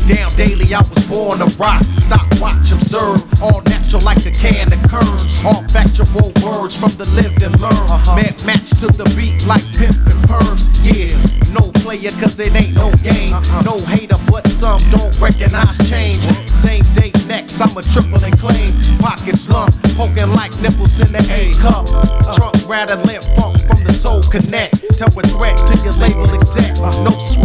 down daily, I was born to rock. Stop, watch, observe. All natural like a can of curves. All factual words from the lived and learn. Match to the beat like pimp and perms. Yeah, no player cause it ain't no game. No hater but some don't recognize change. Same day next, I'm a triple and claim. Pockets lump, poking like nipples in the A cup. Trunk rattling funk from the soul connect. Tell a threat to your label exec. No